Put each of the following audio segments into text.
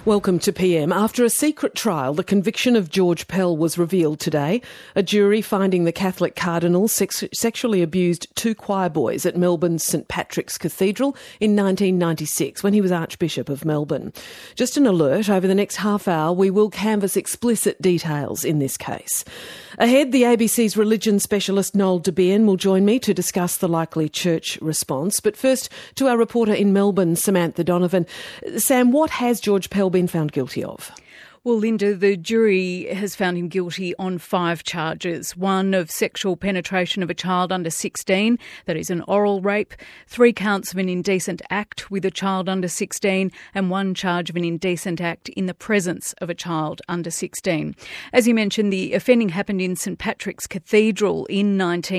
Welcome to PM. After a secret trial, the conviction of George Pell was revealed today. A jury finding the Catholic cardinal sexually abused two choir boys at Melbourne's St Patrick's Cathedral in 1996 when he was Archbishop of Melbourne. Just an alert, over the next half hour we will canvass explicit details in this case. Ahead, the ABC's religion specialist Noel Debien will join me to discuss the likely church response. But first, to our reporter in Melbourne, Samantha Donovan. Sam, what has George Pell been found guilty of? Well, Linda, the jury has found him guilty on 5 charges. 1 of sexual penetration of a child under 16, that is an oral rape, 3 counts of an indecent act with a child under 16, and 1 charge of an indecent act in the presence of a child under 16. As you mentioned, the offending happened in St Patrick's Cathedral in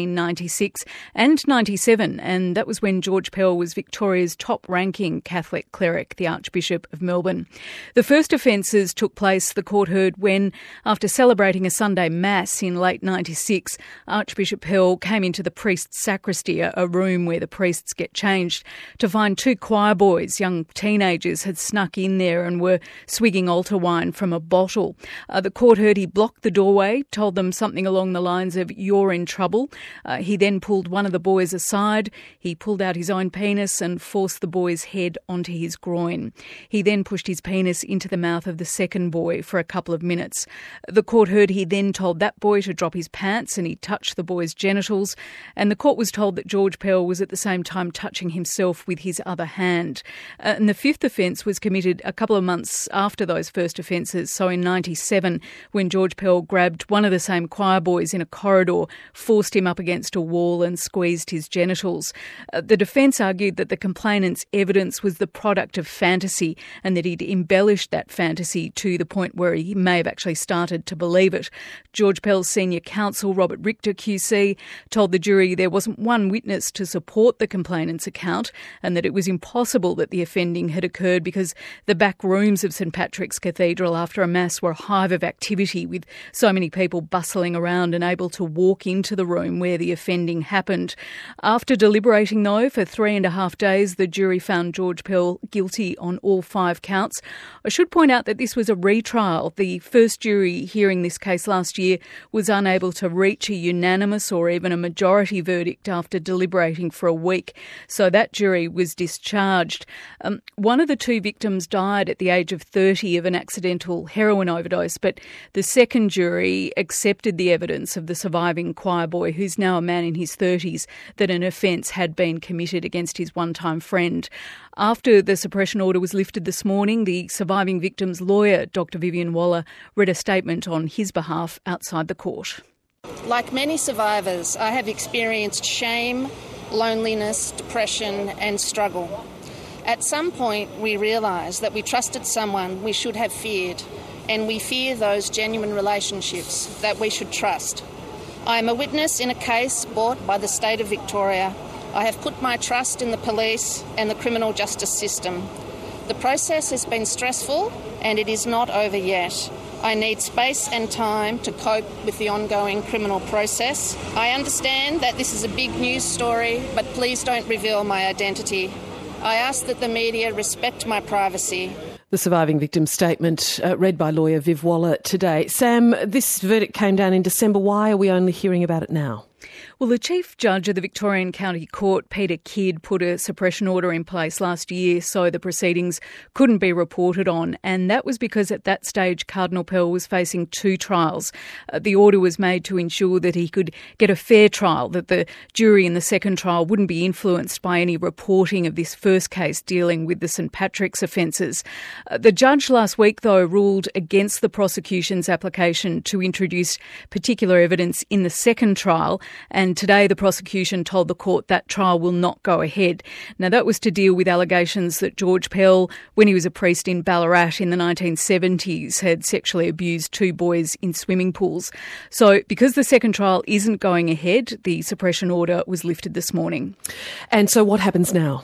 1996 and 97, and that was when George Pell was Victoria's top-ranking Catholic cleric, the Archbishop of Melbourne. The first offences took place, the court heard, when, after celebrating a Sunday Mass in late 96, Archbishop Pell came into the priest's sacristy, a room where the priests get changed, to find 2 choir boys, young teenagers, had snuck in there and were swigging altar wine from a bottle. The court heard he blocked the doorway, told them something along the lines of, "You're in trouble." He then pulled one of the boys aside. He pulled out his own penis and forced the boy's head onto his groin. He then pushed his penis into the mouth of the second boy for a couple of minutes. The court heard he then told that boy to drop his pants and he touched the boy's genitals, and the court was told that George Pell was at the same time touching himself with his other hand. And the 5th offence was committed a couple of months after those first offences, so in 97, when George Pell grabbed one of the same choir boys in a corridor, forced him up against a wall and squeezed his genitals. The defence argued that the complainant's evidence was the product of fantasy and that he'd embellished that fantasy to the point where he may have actually started to believe it. George Pell's senior counsel, Robert Richter QC, told the jury there wasn't one witness to support the complainant's account and that it was impossible that the offending had occurred because the back rooms of St Patrick's Cathedral after a Mass were a hive of activity, with so many people bustling around and able to walk into the room where the offending happened. After deliberating, though, for 3.5 days, the jury found George Pell guilty on all 5 counts. I should point out that this was a retrial. The first jury hearing this case last year was unable to reach a unanimous or even a majority verdict after deliberating for a week, so that jury was discharged. One of the 2 victims died at the age of 30 of an accidental heroin overdose, but the second jury accepted the evidence of the surviving choir boy, who's now a man in his 30s, that an offence had been committed against his one-time friend. After the suppression order was lifted this morning, the surviving victim's lawyer, Dr Vivian Waller, read a statement on his behalf outside the court. Like many survivors, I have experienced shame, loneliness, depression and struggle. At some point, we realise that we trusted someone we should have feared, and we fear those genuine relationships that we should trust. I am a witness in a case brought by the State of Victoria. I have put my trust in the police and the criminal justice system. The process has been stressful and it is not over yet. I need space and time to cope with the ongoing criminal process. I understand that this is a big news story, but please don't reveal my identity. I ask that the media respect my privacy. The surviving victim's statement read by lawyer Viv Waller today. Sam, this verdict came down in December. Why are we only hearing about it now? Well, the Chief Judge of the Victorian County Court, Peter Kidd, put a suppression order in place last year so the proceedings couldn't be reported on, and that was because at that stage Cardinal Pell was facing 2 trials. The order was made to ensure that he could get a fair trial, that the jury in the second trial wouldn't be influenced by any reporting of this first case dealing with the St Patrick's offences. The judge last week, though, ruled against the prosecution's application to introduce particular evidence in the second trial, and today the prosecution told the court that trial will not go ahead. Now, that was to deal with allegations that George Pell, when he was a priest in Ballarat in the 1970s, had sexually abused 2 boys in swimming pools. So because the second trial isn't going ahead, the suppression order was lifted this morning. And so what happens now?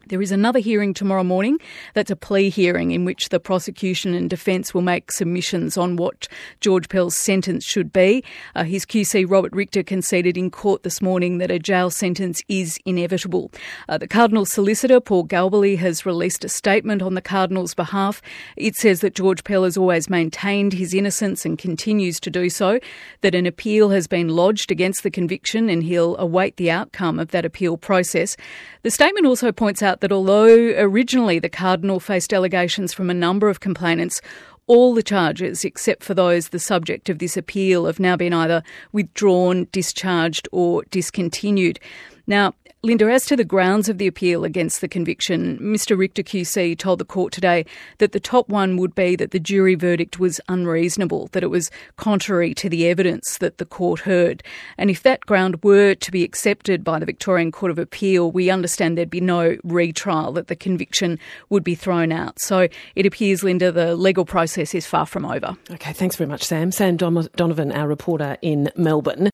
There is another hearing tomorrow morning. That's a plea hearing in which the prosecution and defence will make submissions on what George Pell's sentence should be. His QC, Robert Richter, conceded in court this morning that a jail sentence is inevitable. The Cardinal's solicitor, Paul Galbally, has released a statement on the Cardinal's behalf. It says that George Pell has always maintained his innocence and continues to do so, that an appeal has been lodged against the conviction and he'll await the outcome of that appeal process. The statement also points out that although originally the Cardinal faced allegations from a number of complainants, all the charges, except for those the subject of this appeal, have now been either withdrawn, discharged or discontinued. Now, Linda, as to the grounds of the appeal against the conviction, Mr Richter QC told the court today that the top one would be that the jury verdict was unreasonable, that it was contrary to the evidence that the court heard. And if that ground were to be accepted by the Victorian Court of Appeal, we understand there'd be no retrial, that the conviction would be thrown out. So it appears, Linda, the legal process is far from over. Okay, thanks very much, Sam. Sam Donovan, our reporter in Melbourne.